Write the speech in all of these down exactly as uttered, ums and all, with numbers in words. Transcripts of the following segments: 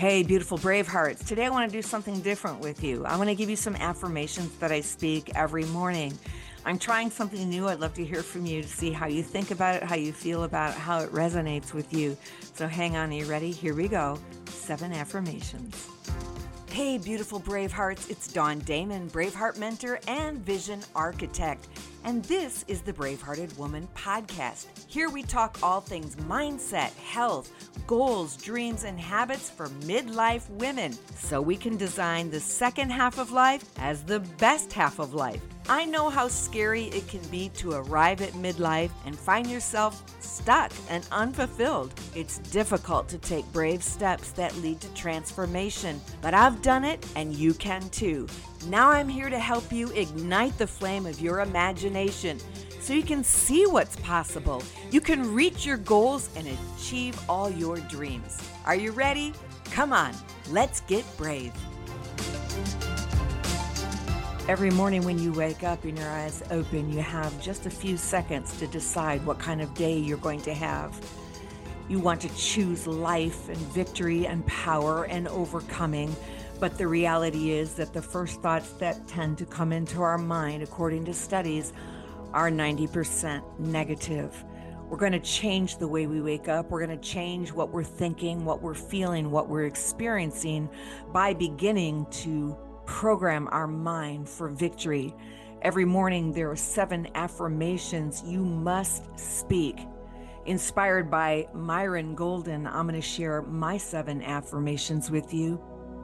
Hey, beautiful brave hearts. Today I want to do something different with you. I want to give you some affirmations that I speak every morning. I'm trying something new. I'd love to hear from you to see how you think about it, how you feel about it, how it resonates with you. So hang on, are you ready? Here we go. Seven affirmations. Hey, beautiful brave hearts. It's Dawn Damon, Braveheart Mentor and Vision Architect. And this is the Bravehearted Woman Podcast. Here we talk all things mindset, health, goals, dreams, and habits for midlife women so we can design the second half of life as the best half of life. I know how scary it can be to arrive at midlife and find yourself stuck and unfulfilled. It's difficult to take brave steps that lead to transformation, but I've done it and you can too. Now I'm here to help you ignite the flame of your imagination so you can see what's possible. You can reach your goals and achieve all your dreams. Are you ready? Come on, let's get brave. Every morning when you wake up and your eyes open, you have just a few seconds to decide what kind of day you're going to have. You want to choose life and victory and power and overcoming. But the reality is that the first thoughts that tend to come into our mind, according to studies, are ninety percent negative. We're going to change the way we wake up. We're going to change what we're thinking, what we're feeling, what we're experiencing by beginning to program our mind for victory. Every morning, there are seven affirmations you must speak. Inspired by Myron Golden, I'm going to share my seven affirmations with you.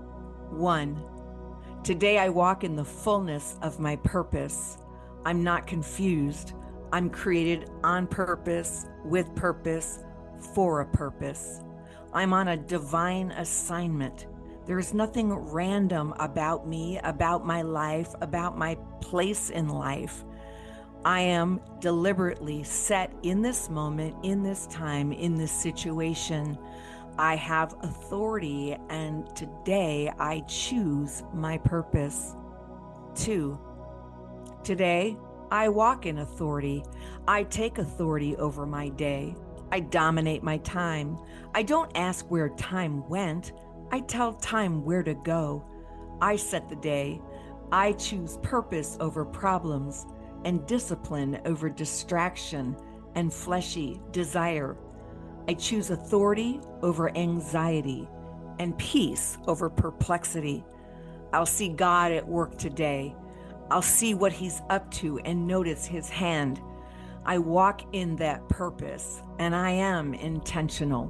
One, today I walk in the fullness of my purpose. I'm not confused. I'm created on purpose, with purpose, for a purpose. I'm on a divine assignment. There is nothing random about me, about my life, about my place in life. I am deliberately set in this moment, in this time, in this situation. I have authority, and today I choose my purpose. Two, today I walk in authority. I take authority over my day. I dominate my time. I don't ask where time went. I tell time where to go. I set the day. I choose purpose over problems and discipline over distraction and fleshy desire. I choose authority over anxiety and peace over perplexity. I'll see God at work today. I'll see what he's up to and notice his hand. I walk in that purpose and I am intentional.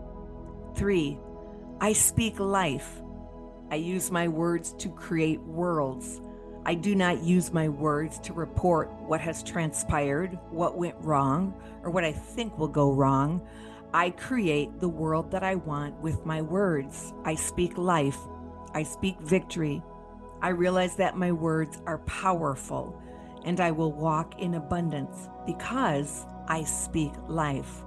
Three, I speak life. I use my words to create worlds. I do not use my words to report what has transpired, what went wrong, or what I think will go wrong. I create the world that I want with my words. I speak life. I speak victory. I realize that my words are powerful, and I will walk in abundance because I speak life.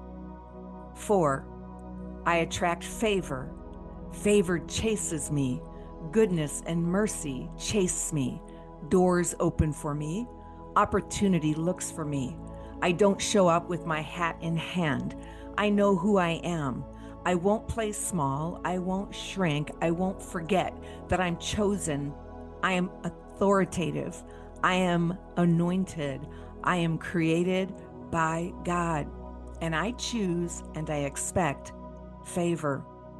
Four, I attract favor. Favor chases me. Goodness and mercy chase me. Doors open for me. Opportunity looks for me. I don't show up with my hat in hand. I know who I am. I won't play small. I won't shrink. I won't forget that I'm chosen. I am authoritative. I am anointed. I am created by God. And I choose and I expect favor.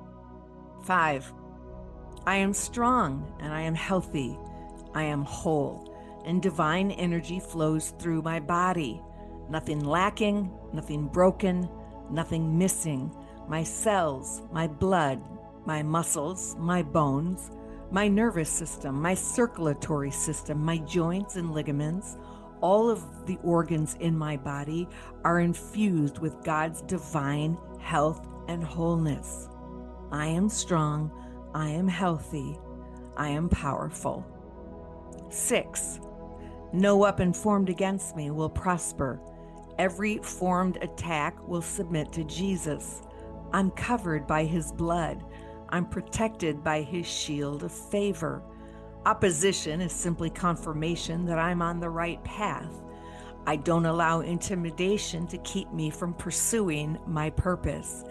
Five, I am strong and I am healthy. I am whole, and divine energy flows through my body. Nothing lacking, nothing broken, nothing missing. My cells, my blood, my muscles, my bones, my nervous system, my circulatory system, my joints and ligaments, all of the organs in my body are infused with God's divine health and wholeness. I am strong, I am healthy, I am powerful. Six, no weapon formed against me will prosper. Every formed attack will submit to Jesus. I'm covered by his blood. I'm protected by his shield of favor. Opposition is simply confirmation that I'm on the right path. I don't allow intimidation to keep me from pursuing my purpose.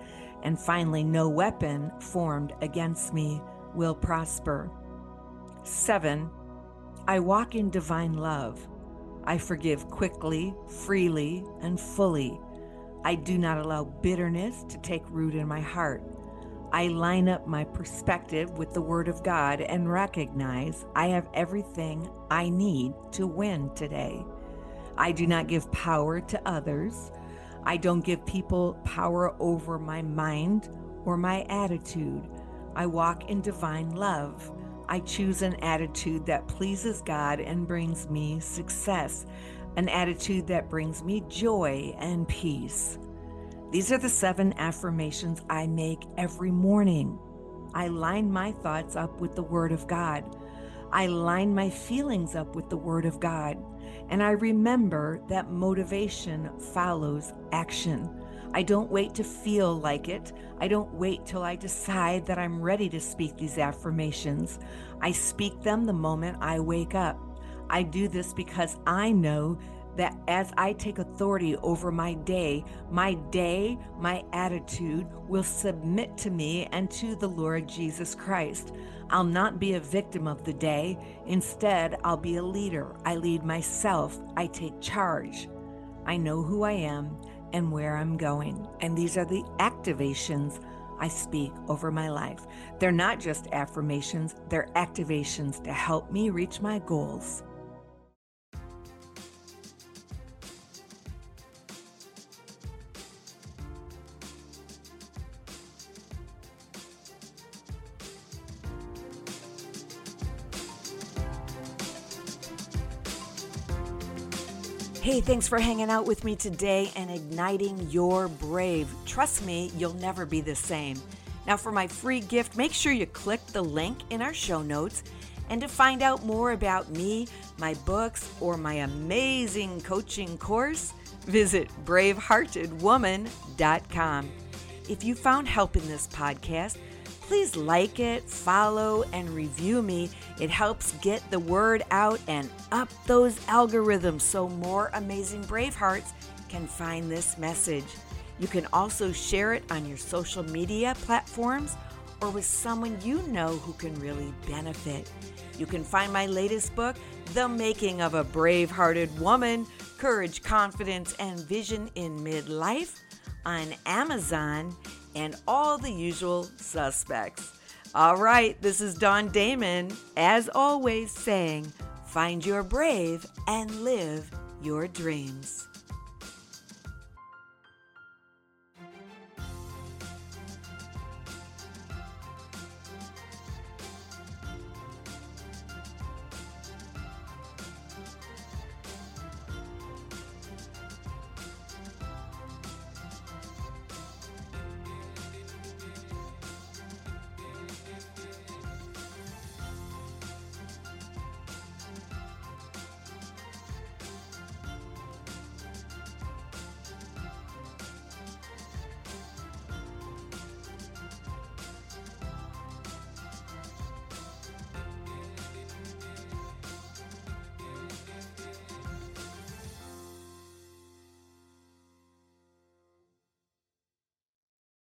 And finally, no weapon formed against me will prosper. Seven, I walk in divine love. I forgive quickly, freely, and fully. I do not allow bitterness to take root in my heart. I line up my perspective with the Word of God and recognize I have everything I need to win today. I do not give power to others. I don't give people power over my mind or my attitude. I walk in divine love. I choose an attitude that pleases God and brings me success, an attitude that brings me joy and peace. These are the seven affirmations I make every morning. I line my thoughts up with the Word of God. I line my feelings up with the Word of God. And I remember that motivation follows action. I don't wait to feel like it. I don't wait till I decide that I'm ready to speak these affirmations. I speak them the moment I wake up. I do this because I know that as I take authority over my day, my day, my attitude will submit to me and to the Lord Jesus Christ. I'll not be a victim of the day. Instead, I'll be a leader. I lead myself. I take charge. I know who I am and where I'm going. And these are the activations I speak over my life. They're not just affirmations, they're activations to help me reach my goals. Hey, thanks for hanging out with me today and igniting your brave. Trust me, you'll never be the same. Now for my free gift, make sure you click the link in our show notes. And to find out more about me, my books, or my amazing coaching course, visit brave hearted woman dot com. If you found help in this podcast, please like it, follow, and review me. It helps get the word out and up those algorithms so more amazing Bravehearts can find this message. You can also share it on your social media platforms or with someone you know who can really benefit. You can find my latest book, The Making of a Brave-Hearted Woman, Courage, Confidence, and Vision in Midlife, on Amazon and all the usual suspects. All right, this is Dawn Damon, as always saying, find your brave and live your dreams.